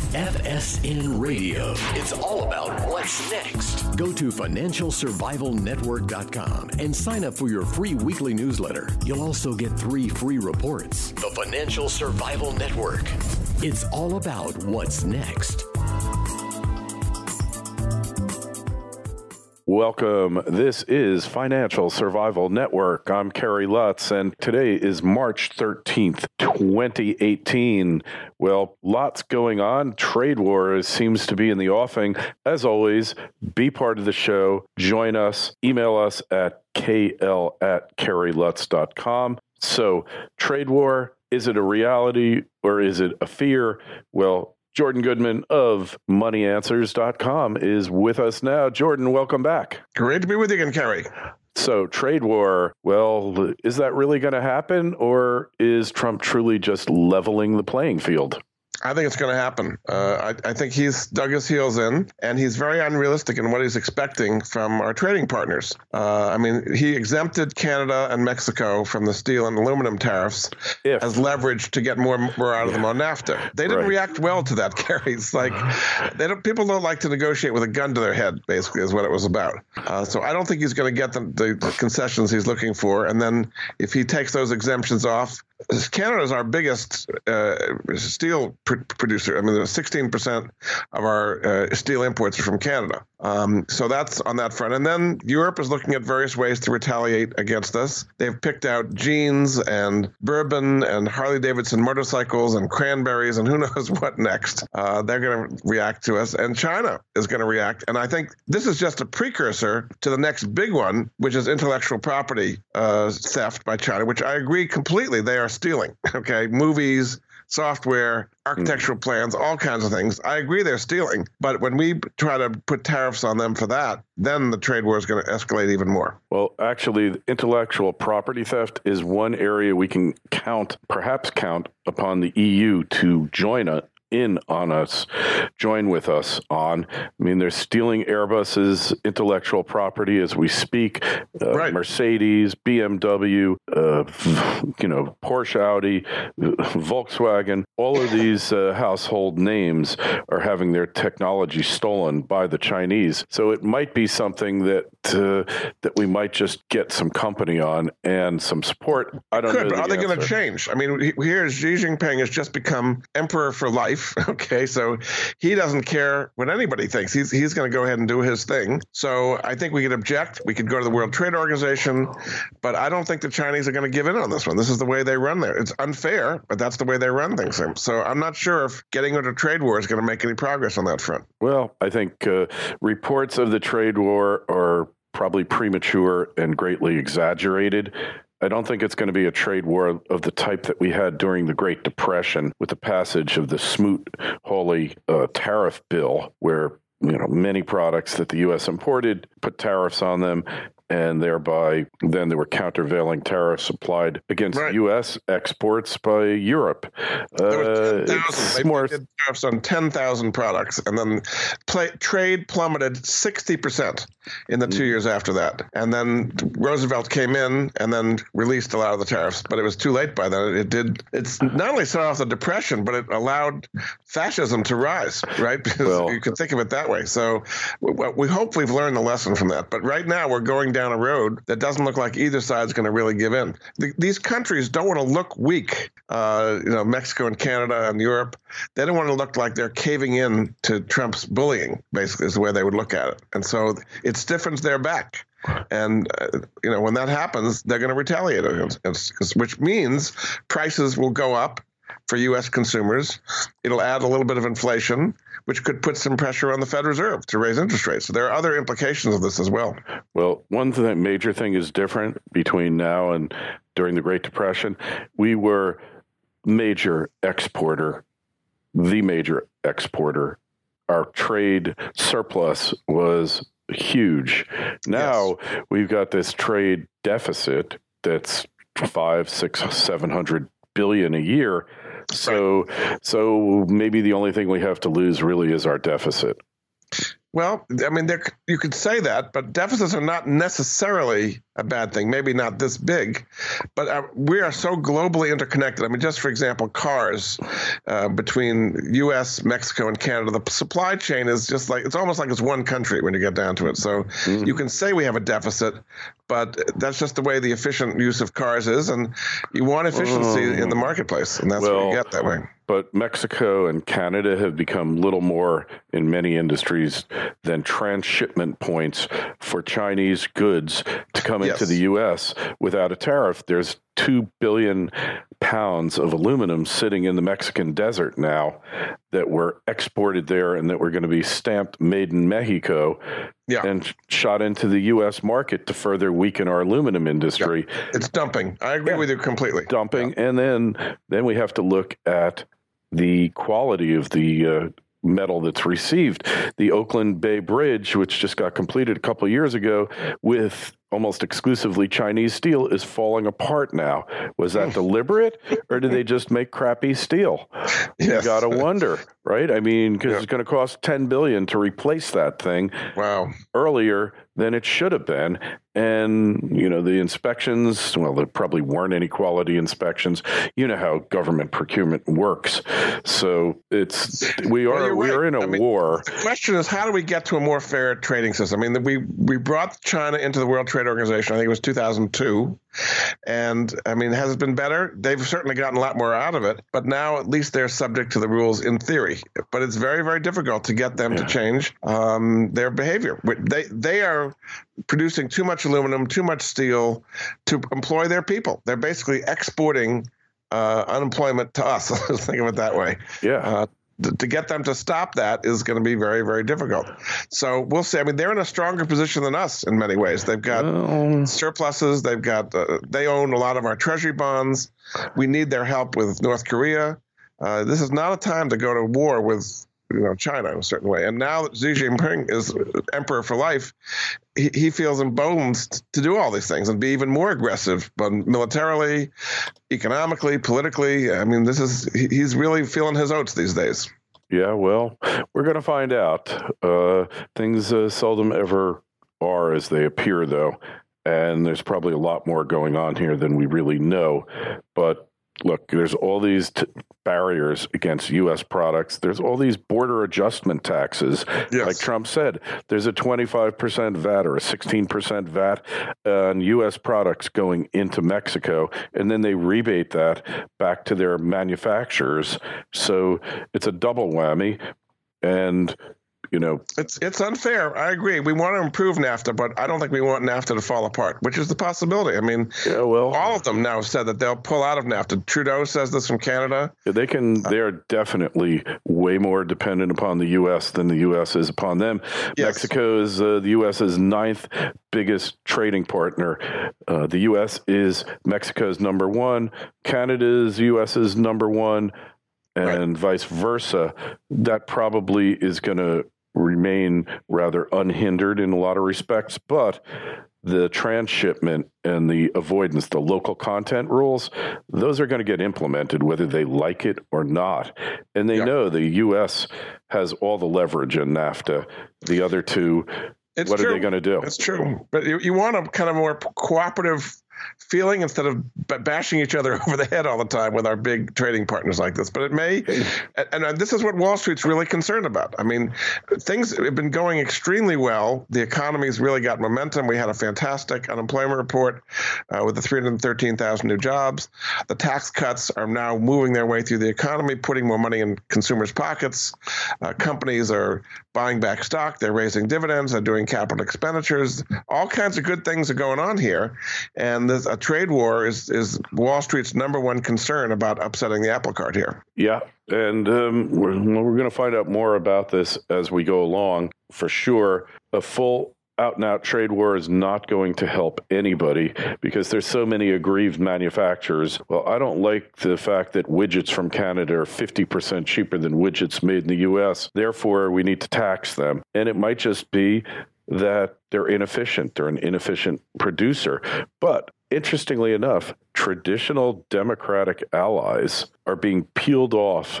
FSN Radio. It's all about what's next. Go to financialsurvivalnetwork.com and sign up for your free weekly newsletter. You'll also get 3 free reports. The Financial Survival Network. It's all about what's next. Welcome. This is Financial Survival Network. I'm Kerry Lutz, and today is March 13th, 2018. Well, lots going on. Trade war seems to be in the offing. As always, be part of the show. Join us. Email us at kl@kerrylutz.com. So, trade war, is it a reality or is it a fear? Well, Jordan Goodman of MoneyAnswers.com is with us now. Jordan, welcome back. Great to be with you again, Kerry. So trade war, well, is that really going to happen, or is Trump truly just leveling the playing field? I think it's going to happen. I think he's dug his heels in, and he's very unrealistic in what he's expecting from our trading partners. He exempted Canada and Mexico from the steel and aluminum tariffs as leverage to get more out of them on NAFTA. They didn't react well to that, Kerry. It's like people don't like to negotiate with a gun to their head, basically, is what it was about. So I don't think he's going to get the concessions he's looking for. And then if he takes those exemptions off, Canada is our biggest steel producer. I mean, 16% of our steel imports are from Canada. So that's on that front. And then Europe is looking at various ways to retaliate against us. They've picked out jeans and bourbon and Harley-Davidson motorcycles and cranberries and who knows what next. They're going to react to us. And China is going to react. And I think this is just a precursor to the next big one, which is intellectual property theft by China, which I agree completely. They are stealing, okay? Movies, software, architectural plans, all kinds of things. I agree they're stealing. But when we try to put tariffs on them for that, then the trade war is going to escalate even more. Well, actually, intellectual property theft is one area we can perhaps count upon the EU to join with us on. I mean, they're stealing Airbus's intellectual property as we speak. Mercedes, BMW, Porsche, Audi, Volkswagen, all of these household names are having their technology stolen by the Chinese. So it might be something that we might just get some company on and some support. I don't know. But are they going to change? I mean, here Xi Jinping has just become emperor for life. Okay, so he doesn't care what anybody thinks. He's going to go ahead and do his thing. So I think we could object. We could go to the World Trade Organization, but I don't think the Chinese are going to give in on this one. This is the way they run there. It's unfair, but that's the way they run things. So I'm not sure if getting into a trade war is going to make any progress on that front. Well, I think reports of the trade war are probably premature and greatly exaggerated. I don't think it's going to be a trade war of the type that we had during the Great Depression with the passage of the Smoot-Hawley tariff bill, where many products that the U.S. imported put tariffs on them, and thereby then there were countervailing tariffs applied against U.S. exports by Europe. There were 10,000. They did tariffs on 10,000 products, and then trade plummeted 60% in the 2 years after that. And then Roosevelt came in and then released a lot of the tariffs, but it was too late by then. It's not only set off the Depression, but it allowed fascism to rise, right? Because you could think of it that way. So we hope we've learned the lesson from that. But right now we're going down a road that doesn't look like either side's going to really give in. These countries don't want to look weak. Mexico and Canada and Europe, they don't want to look like they're caving in to Trump's bullying, basically, is the way they would look at it. And so it stiffens their back. And, when that happens, they're going to retaliate against, which means prices will go up for U.S. consumers. It'll add a little bit of inflation, which could put some pressure on the Federal Reserve to raise interest rates. So there are other implications of this as well. Well, major thing is different between now and during the Great Depression. We were the major exporter. Our trade surplus was huge. Now we've got this trade deficit that's 500, 600, 700 billion a year. So maybe the only thing we have to lose really is our deficit. Well, I mean, you could say that, but deficits are not necessarily a bad thing. Maybe not this big, but we are so globally interconnected. I mean, just for example, cars between U.S., Mexico, and Canada, the supply chain is just like, it's almost like it's one country when you get down to it. So you can say we have a deficit, but that's just the way the efficient use of cars is, and you want efficiency in the marketplace, and that's what you get that way. But Mexico and Canada have become little more in many industries than transshipment points for Chinese goods to come into the U.S. without a tariff. There's 2 billion pounds of aluminum sitting in the Mexican desert now that were exported there and that were going to be stamped made in Mexico and shot into the U.S. market to further weaken our aluminum industry. Yeah. It's dumping. I agree with you completely. Dumping. Yeah. And then we have to look at the quality of the metal that's received. The Oakland Bay Bridge, which just got completed a couple of years ago with almost exclusively Chinese steel, is falling apart now. Was that deliberate, or did they just make crappy steel? You got to wonder, right? I mean, because it's going to cost $10 billion to replace that thing earlier than it should have been. And, you know, the inspections, well, there probably weren't any quality inspections. You know how government procurement works. So we are in a war. The question is, how do we get to a more fair trading system? I mean, we brought China into the World Trade Organization, I think it was 2002. And I mean, has it been better? They've certainly gotten a lot more out of it, but now at least they're subject to the rules in theory. But it's very, very difficult to get them to change their behavior. They are producing too much aluminum, too much steel to employ their people. They're basically exporting unemployment to us. Let's think of it that way. Yeah. To get them to stop that is going to be very, very difficult. So we'll see. I mean, they're in a stronger position than us in many ways. They've got surpluses. They've got they own a lot of our treasury bonds. We need their help with North Korea. This is not a time to go to war with China in a certain way. And now that Xi Jinping is emperor for life, he feels emboldened to do all these things and be even more aggressive, but militarily, economically, politically. I mean, he's really feeling his oats these days. Yeah, well, we're going to find out. Things seldom ever are as they appear, though. And there's probably a lot more going on here than we really know. But look, there's all these barriers against U.S. products. There's all these border adjustment taxes. Yes. Like Trump said, there's a 25% VAT or a 16% VAT on U.S. products going into Mexico, and then they rebate that back to their manufacturers. So it's a double whammy. And it's unfair. I agree. We want to improve NAFTA, but I don't think we want NAFTA to fall apart, which is the possibility. I mean, all of them now have said that they'll pull out of NAFTA. Trudeau says this from Canada. They can. They are definitely way more dependent upon the U.S. than the U.S. is upon them. Yes. Mexico is the U.S.'s 9th biggest trading partner. The U.S. is Mexico's number 1. Canada is U.S.'s number 1. And vice versa. That probably is going to remain rather unhindered in a lot of respects, but the transshipment and the avoidance, the local content rules, those are going to get implemented whether they like it or not. And they know the U.S. has all the leverage in NAFTA. The other two, what are they going to do? It's true. But you want a kind of more cooperative feeling instead of bashing each other over the head all the time with our big trading partners like this. But it may, and this is what Wall Street's really concerned about. I mean, things have been going extremely well. The economy's really got momentum. We had a fantastic unemployment report with the 313,000 new jobs. The tax cuts are now moving their way through the economy, putting more money in consumers' pockets. Companies are buying back stock. They're raising dividends. They're doing capital expenditures. All kinds of good things are going on here. And a trade war is Wall Street's number one concern about upsetting the apple cart here. Yeah, and we're going to find out more about this as we go along. For sure, a full out-and-out trade war is not going to help anybody because there's so many aggrieved manufacturers. Well, I don't like the fact that widgets from Canada are 50% cheaper than widgets made in the U.S. Therefore, we need to tax them. And it might just be that they're inefficient. They're an inefficient producer. But interestingly enough, traditional Democratic allies are being peeled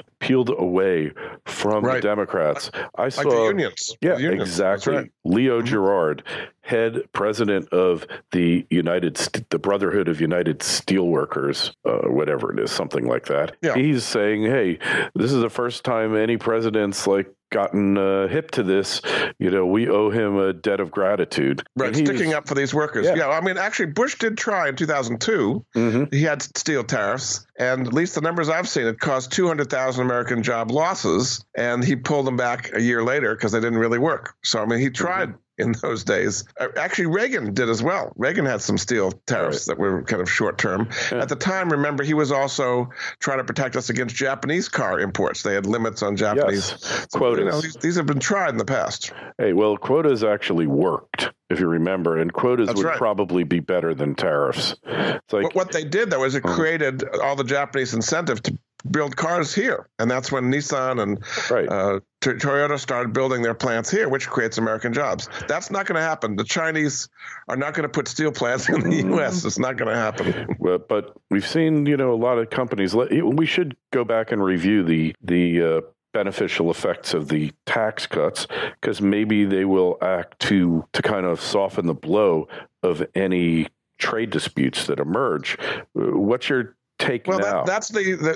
away from the Democrats. I saw the unions. Yeah, the unions. exactly. Right. Leo Gerard, president of the Brotherhood of United Steelworkers, whatever it is, something like that. Yeah. He's saying, hey, this is the first time any president's gotten hip to this. We owe him a debt of gratitude. Right, sticking up for these workers. Yeah, I mean, actually, Bush did try in 2002. Mm-hmm. He had steel tariffs, and at least the numbers I've seen, it caused 200,000 American job losses, and he pulled them back a year later because they didn't really work. So, I mean, he tried in those days. Actually, Reagan did as well. Reagan had some steel tariffs that were kind of short term. Yeah. At the time, remember, he was also trying to protect us against Japanese car imports. They had limits on Japanese quotas. These have been tried in the past. Hey, well, quotas actually worked, if you remember, and quotas would probably be better than tariffs. It's what they did, though, is it created all the Japanese incentive to build cars here. And that's when Nissan and Toyota started building their plants here, which creates American jobs. That's not going to happen. The Chinese are not going to put steel plants in the U.S. It's not going to happen. But we've seen, a lot of companies. We should go back and review the beneficial effects of the tax cuts, because maybe they will act to kind of soften the blow of any trade disputes that emerge. What's your take now? That's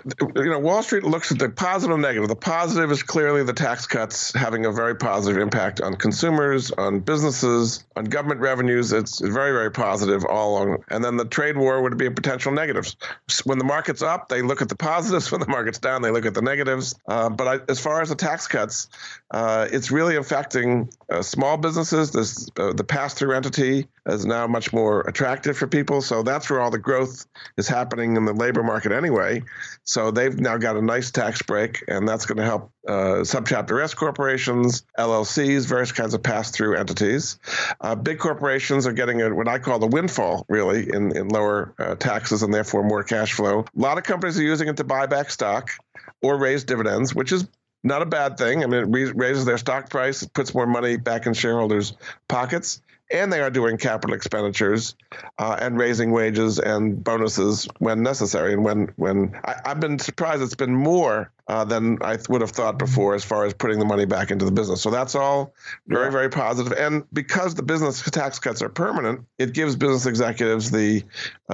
Wall Street looks at the positive and negative. The positive is clearly the tax cuts having a very positive impact on consumers, on businesses, on government revenues. It's very, very positive all along. And then the trade war would be a potential negatives. When the market's up, they look at the positives. When the market's down, they look at the negatives. As far as the tax cuts, it's really affecting small businesses. The pass-through entity is now much more attractive for people. So that's where all the growth is happening in the labor market anyway. So they've now got a nice tax break, and that's going to help subchapter S corporations, LLCs, various kinds of pass-through entities. Big corporations are getting what I call the windfall, really, in lower taxes and therefore more cash flow. A lot of companies are using it to buy back stock or raise dividends, which is not a bad thing. I mean, it raises their stock price, it puts more money back in shareholders' pockets. And they are doing capital expenditures and raising wages and bonuses when necessary. And when I've been surprised, it's been more than I would have thought before as far as putting the money back into the business. So that's all very, very positive. And because the business tax cuts are permanent, it gives business executives the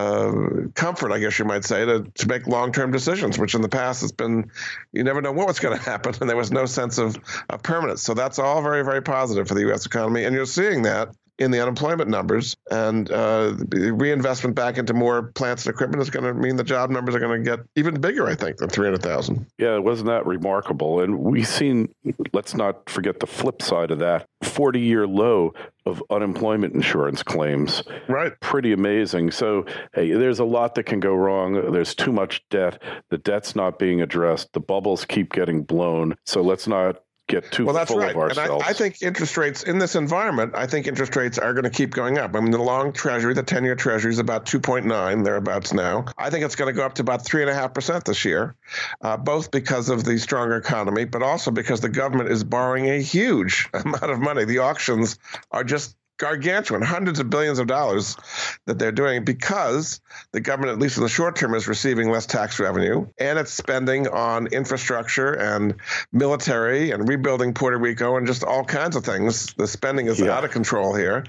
comfort, I guess you might say, to make long-term decisions, which in the past it's been, you never know what was going to happen, and there was no sense of permanence. So that's all very, very positive for the U.S. economy. And you're seeing that in the unemployment numbers, and reinvestment back into more plants and equipment is going to mean the job numbers are going to get even bigger, I think, than 300,000. Yeah, wasn't that remarkable? And we've seen, let's not forget the flip side of that, 40-year low of unemployment insurance claims. Right. Pretty amazing. So, hey, there's a lot that can go wrong. There's too much debt. The debt's not being addressed. The bubbles keep getting blown. So let's not get too full of ourselves. And I think interest rates in this environment, I think interest rates are going to keep going up. I mean, the long treasury, the 10-year treasury is about 2.9, thereabouts now. I think it's going to go up to about 3.5% this year, both because of the stronger economy, but also because the government is borrowing a huge amount of money. The auctions are just gargantuan, hundreds of billions of dollars that they're doing because the government, at least in the short term, is receiving less tax revenue, and it's spending on infrastructure and military and rebuilding Puerto Rico and just all kinds of things. The spending is out of control here.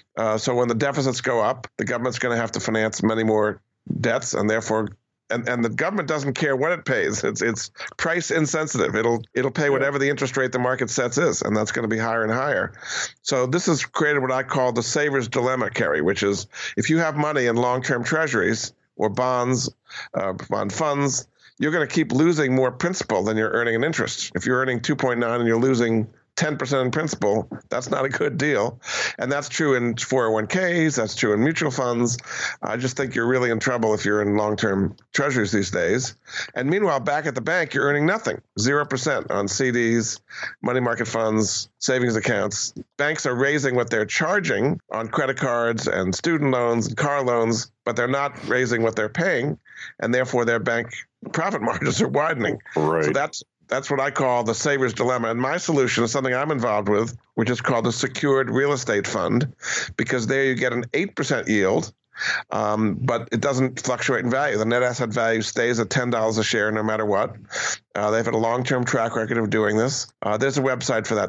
So when the deficits go up, the government's going to have to finance many more debts, and therefore and the government doesn't care what it pays. It's price insensitive. It'll pay whatever the interest rate the market sets is, and that's going to be higher and higher. So this has created what I call the saver's dilemma, Kerry, which is if you have money in long-term treasuries or bonds, bond funds, you're going to keep losing more principal than you're earning in interest. If you're earning 2.9 and you're losing 10% in principal, that's not a good deal. And that's true in 401ks. That's true in mutual funds. I just think you're really in trouble if you're in long-term treasuries these days. And meanwhile, back at the bank, you're earning nothing, 0% on CDs, money market funds, savings accounts. Banks are raising what they're charging on credit cards and student loans and car loans, but they're not raising what they're paying. And therefore, their bank profit margins are widening. Right. So that's what I call the saver's dilemma. And my solution is something I'm involved with, which is called the Secured Real Estate Fund, because there you get an 8% yield but it doesn't fluctuate in value. The net asset value stays at $10 a share no matter what. They've had a long-term track record of doing this. There's a website for that,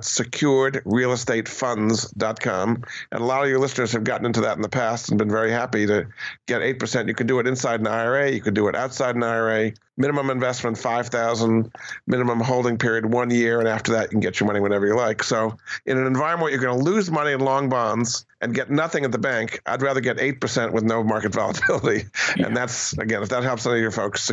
securedrealestatefunds.com. And a lot of your listeners have gotten into that in the past and been very happy to get 8%. You can do it inside an IRA. You can do it outside an IRA. Minimum investment, $5,000. Minimum holding period, 1 year. And after that, you can get your money whenever you like. So in an environment where you're going to lose money in long bonds and get nothing at the bank, I'd rather get 8% with no market volatility. Yeah. And that's, again, if that helps any of your folks,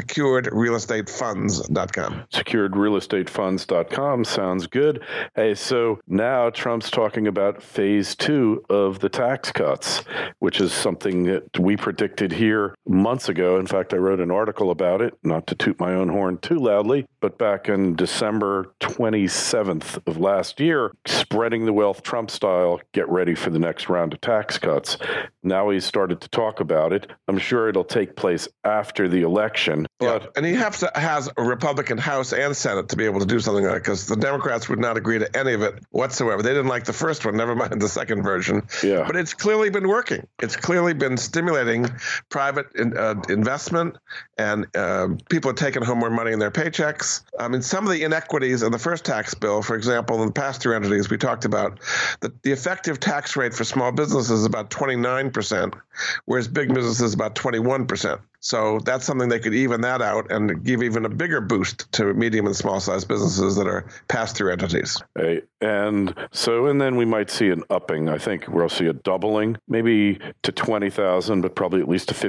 securedrealestatefunds.com. Securedrealestatefunds.com sounds good. Hey, so now Trump's talking about phase 2 of the tax cuts, which is something that we predicted here months ago. In fact, I wrote an article about it, not to toot my own horn too loudly, but back in December 27th of last year, spreading the wealth Trump style, get ready for the next round of tax cuts. Now he's started to talk about it. I'm sure it'll take place after the election. But and he has a Republican House and Senate to be able to do something like that, because the Democrats would not agree to any of it whatsoever. They didn't like the first one, never mind the second version. Yeah. But it's clearly been working. It's clearly been stimulating private investment, and people are taking home more money in their paychecks. I mean, some of the inequities in the first tax bill, for example, in the pass-through entities we talked about, the effective tax rate for small businesses is about 29%, whereas big businesses is about 21%. So that's something they could even that out and give even a bigger boost to medium and small sized businesses that are pass-through entities. Hey, and then we might see an upping. I think we'll see a doubling, maybe to 20,000, but probably at least to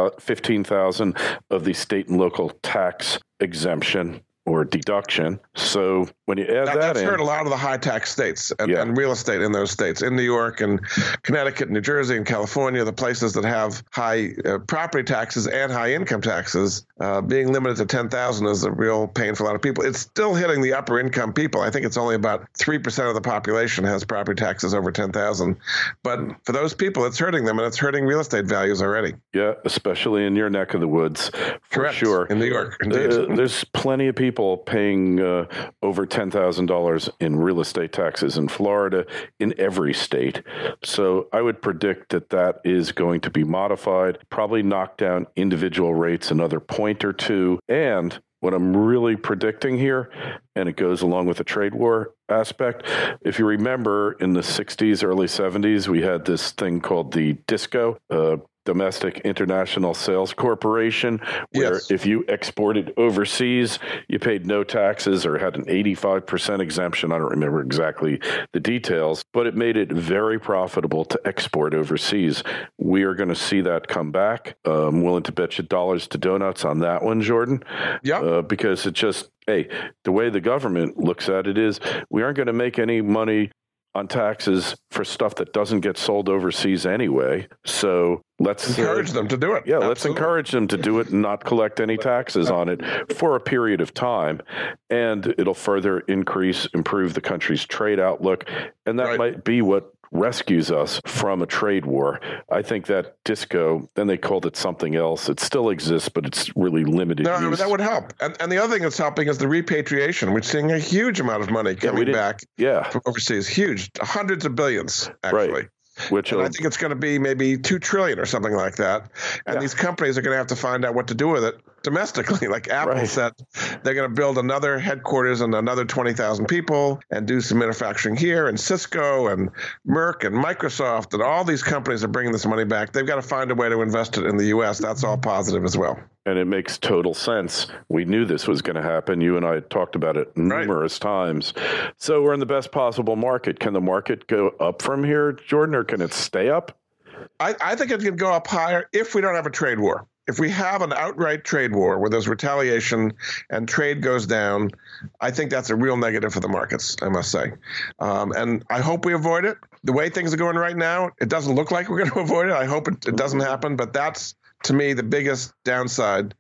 15,000 of the state and local tax exemption or deduction. So when you add that's in, hurt a lot of the high tax states and real estate in those states, in New York and Connecticut, New Jersey, and California, the places that have high property taxes and high income taxes, being limited to 10,000 is a real pain for a lot of people. It's still hitting the upper income people. I think it's only about 3% of the population has property taxes over 10,000. But for those people, it's hurting them, and it's hurting real estate values already. Yeah, especially in your neck of the woods. Correct. Sure. In New York, indeed. There's plenty of people paying over $10,000 in real estate taxes in Florida, in every state. So I would predict that is going to be modified, probably knock down individual rates another point or two. And what I'm really predicting here, and it goes along with the trade war aspect, if you remember in the 60s, early 70s, we had this thing called the DISCO, Domestic International Sales Corporation, where if you exported overseas, you paid no taxes or had an 85% exemption. I don't remember exactly the details, but it made it very profitable to export overseas. We are going to see that come back. I'm willing to bet you dollars to donuts on that one, Jordan. Yeah. Because it just, the way the government looks at it is we aren't going to make any money on taxes for stuff that doesn't get sold overseas anyway. So let's encourage them to do it. Yeah, Absolutely. Let's encourage them to do it and not collect any taxes on it for a period of time. And it'll further improve the country's trade outlook. And that might be what rescues us from a trade war. I think that DISCO, then they called it something else. It still exists, but it's really limited use. No, that would help. And the other thing that's helping is the repatriation. We're seeing a huge amount of money coming back from overseas. Huge. Hundreds of billions, actually. Right. And I think it's going to be maybe $2 trillion or something like that. And these companies are going to have to find out what to do with it domestically. Like Apple said, they're going to build another headquarters and another 20,000 people and do some manufacturing here. And Cisco and Merck and Microsoft and all these companies are bringing this money back. They've got to find a way to invest it in the U.S. That's all positive as well. And it makes total sense. We knew this was going to happen. You and I had talked about it numerous times. So we're in the best possible market. Can the market go up from here, Jordan, or can it stay up? I think it can go up higher if we don't have a trade war. If we have an outright trade war where there's retaliation and trade goes down, I think that's a real negative for the markets, I must say. And I hope we avoid it. The way things are going right now, it doesn't look like we're going to avoid it. I hope it doesn't happen, but that's, to me, the biggest downside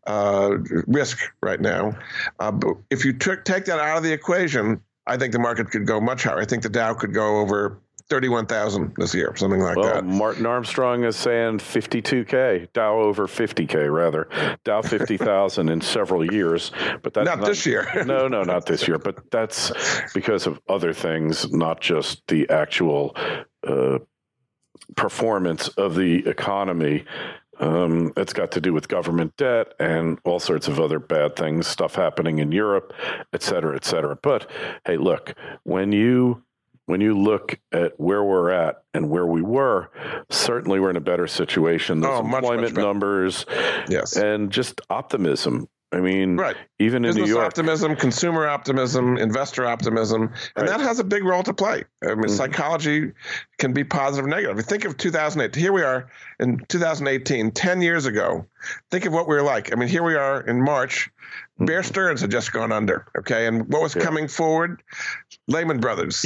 risk right now. But if you take that out of the equation, I think the market could go much higher. I think the Dow could go over 31,000 this year, something like that. Martin Armstrong is saying 52K, Dow over 50K rather, Dow 50,000 in several years, but that's not this year. No, not this year, but that's because of other things, not just the actual performance of the economy. It's got to do with government debt and all sorts of other bad things, stuff happening in Europe, et cetera, et cetera. But hey, look, when you look at where we're at and where we were, certainly we're in a better situation. Those employment numbers, yes, and just optimism. I mean, right. Even in business New York, optimism, consumer optimism, investor optimism, and that has a big role to play. I mean, psychology can be positive or negative. Think of 2008. Here we are in 2018, 10 years ago. Think of what we were like. I mean, here we are in March. Bear Stearns had just gone under, okay? And what was coming forward? Lehman Brothers,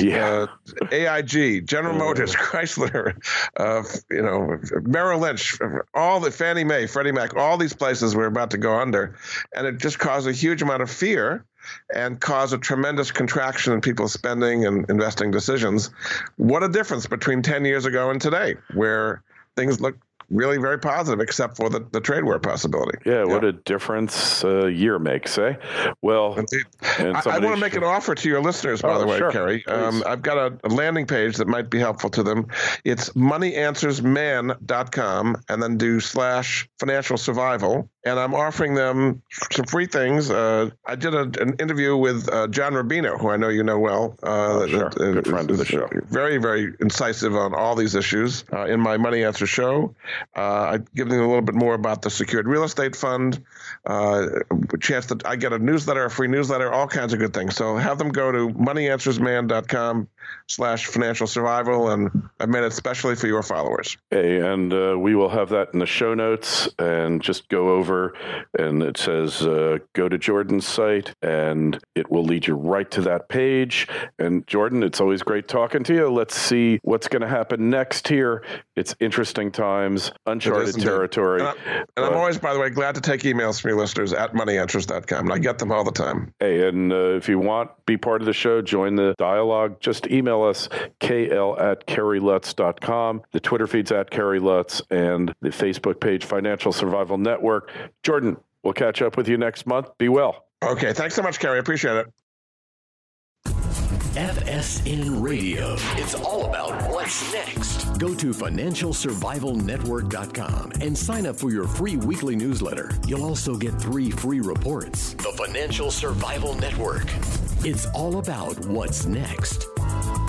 AIG, General Motors, Chrysler, Merrill Lynch, all the Fannie Mae, Freddie Mac, all these places were about to go under. And it just caused a huge amount of fear and caused a tremendous contraction in people's spending and investing decisions. What a difference between 10 years ago and today, where things look really very positive, except for the trade war possibility. Yeah, what a difference a year makes, eh? Well, I want to make an offer to your listeners, by the way, sure. Kerry. I've got a landing page that might be helpful to them. It's moneyanswersman.com and then do /financial survival. And I'm offering them some free things. I did an interview with John Rubino, who I know you know well. Sure. Good friend of the show. Very, very incisive on all these issues in my Money Answer show. I give them a little bit more about the secured real estate fund, a chance that I get a newsletter, a free newsletter, all kinds of good things. So have them go to moneyanswersman.com /financial survival, and I've made it specially for your followers. Hey, and we will have that in the show notes, and just go over, and it says go to Jordan's site, and it will lead you right to that page. And Jordan, it's always great talking to you. Let's see what's going to happen next here. It's interesting times, uncharted territory. And I'm always, by the way, glad to take emails from your listeners at moneyanswers.com, and I get them all the time. Hey, and if you want, be part of the show, join the dialogue, just email us, kl@kerrylutz.com, the Twitter feed's @KerryLutz, and the Facebook page, Financial Survival Network. Jordan, we'll catch up with you next month. Be well. Okay, thanks so much, Kerry. I appreciate it. FSN Radio. It's all about what's next. Go to financialsurvivalnetwork.com and sign up for your free weekly newsletter. You'll also get 3 free reports. The Financial Survival Network. It's all about what's next.